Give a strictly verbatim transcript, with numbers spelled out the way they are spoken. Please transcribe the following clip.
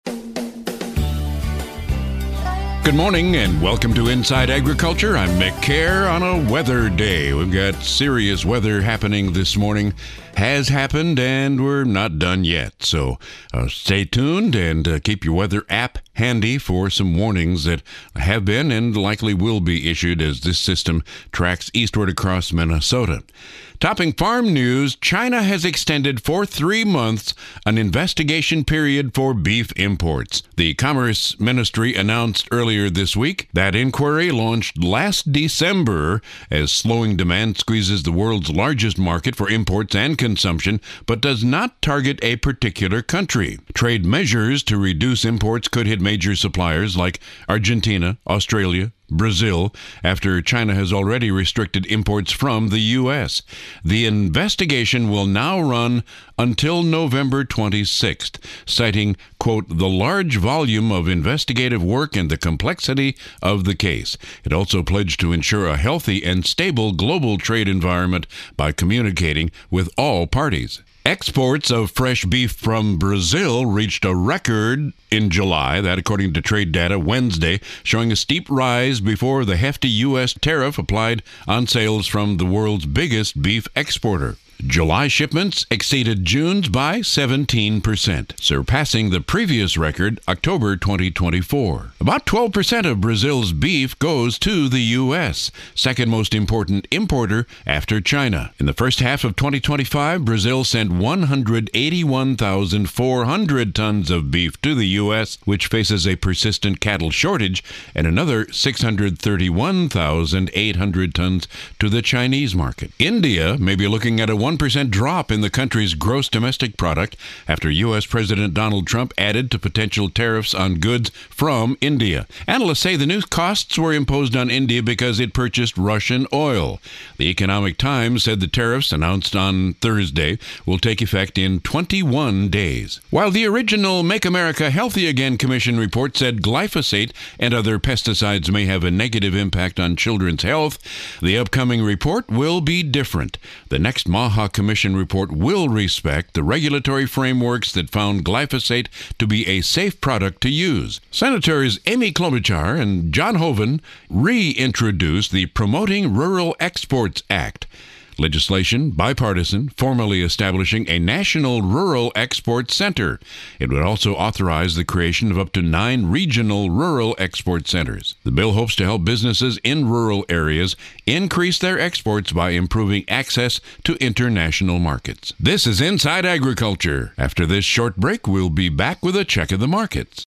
Good morning and welcome to Inside Agriculture. I'm Mick Kerr on a weather day. We've got serious weather happening this morning. Has happened and we're not done yet. So uh, stay tuned and uh, keep your weather app handy for some warnings that have been and likely will be issued as this system tracks eastward across Minnesota. Topping farm news, China has extended for three months an investigation period for beef imports. The Commerce Ministry announced earlier this week that inquiry launched last December as slowing demand squeezes the world's largest market for imports and consumption, but does not target a particular country. Trade measures to reduce imports could hit major suppliers like Argentina, Australia, Brazil, after China has already restricted imports from the U S. The investigation will now run until November twenty-sixth, citing, quote, the large volume of investigative work and the complexity of the case. It also pledged to ensure a healthy and stable global trade environment by communicating with all parties. Exports of fresh beef from Brazil reached a record in July, that according to trade data Wednesday, showing a steep rise before the hefty U S tariff applied on sales from the world's biggest beef exporter. July shipments exceeded June's by seventeen percent, surpassing the previous record, October twenty twenty-four. About twelve percent of Brazil's beef goes to the U S, second most important importer after China. In the first half of twenty twenty-five, Brazil sent one hundred eighty-one thousand four hundred tons of beef to the U S, which faces a persistent cattle shortage, and another six hundred thirty-one thousand eight hundred tons to the Chinese market. India may be looking at a one percent drop in the country's gross domestic product after U S President Donald Trump added to potential tariffs on goods from India. Analysts say the new costs were imposed on India because it purchased Russian oil. The Economic Times said the tariffs announced on Thursday will take effect in twenty-one days. While the original Make America Healthy Again Commission report said glyphosate and other pesticides may have a negative impact on children's health, the upcoming report will be different. The next Maha Commission report will respect the regulatory frameworks that found glyphosate to be a safe product to use. Senators Amy Klobuchar and John Hoeven reintroduced the Promoting Rural Exports Act. Legislation, bipartisan, formally establishing a national rural export center. It would also authorize the creation of up to nine regional rural export centers. The bill hopes to help businesses in rural areas increase their exports by improving access to international markets. This is Inside Agriculture. After this short break, we'll be back with a check of the markets.